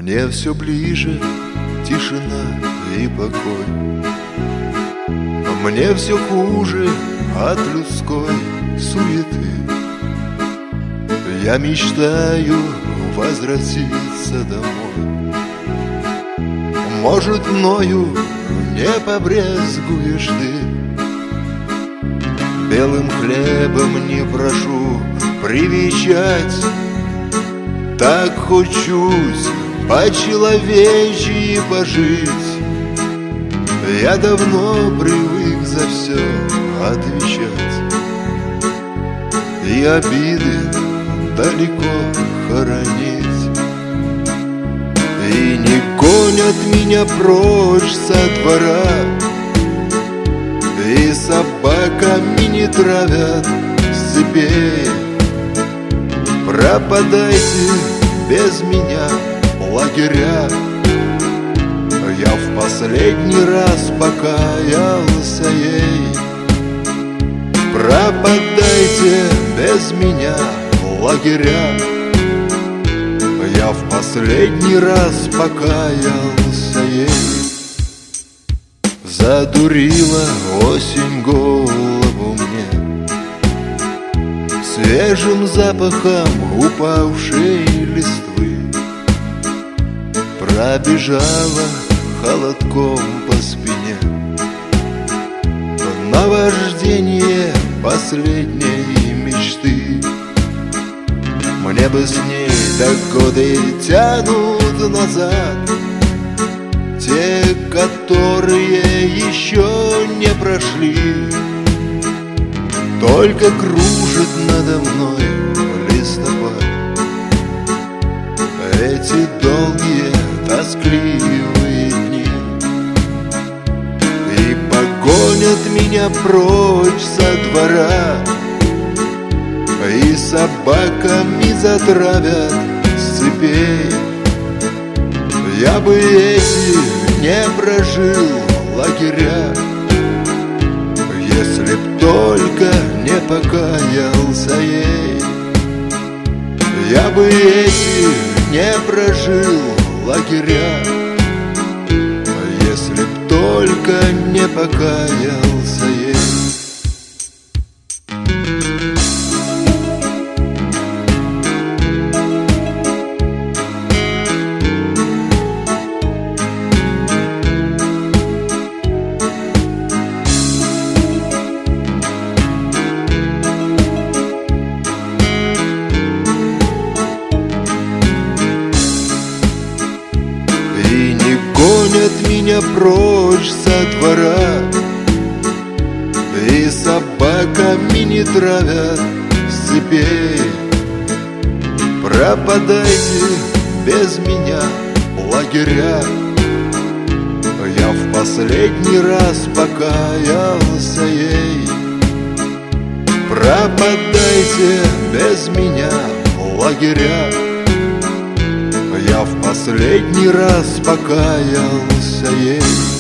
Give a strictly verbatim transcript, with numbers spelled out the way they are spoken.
Мне все ближе тишина и покой. Мне все хуже от людской суеты. Я мечтаю возвратиться домой. Может, мною не побрезгуешь ты. Белым хлебом не прошу привечать. Так хочусь по-человечьи пожить. Я давно привык за все отвечать и обиды далеко хоронить. И не гонят меня прочь со двора, и собаками не травят с цепей. Пропадайте без меня, лагеря. Я в последний раз покаялся ей. Пропадайте без меня, лагеря. Я в последний раз покаялся ей. Задурила осень голову мне свежим запахом упавшей листвы. Пробежала холодком по спине наваждение последней мечты. Мне бы с ней, так годы тянут назад, те, которые еще не прошли. Только кружит надо мной листопад, эти долгие тоскливые дни, и погонят меня прочь со двора, и собаками затравят с цепей. Я бы эти не прожил лагеря, если б только не покаялся ей. Я бы эти не прожил лагеря, если б только не покаялся ей. Гонят меня прочь со двора, и собаками не травят с цепей. Пропадайте без меня, лагеря. Я в последний раз покаялся ей. Пропадайте без меня, лагеря. Я в последний раз покаялся ей.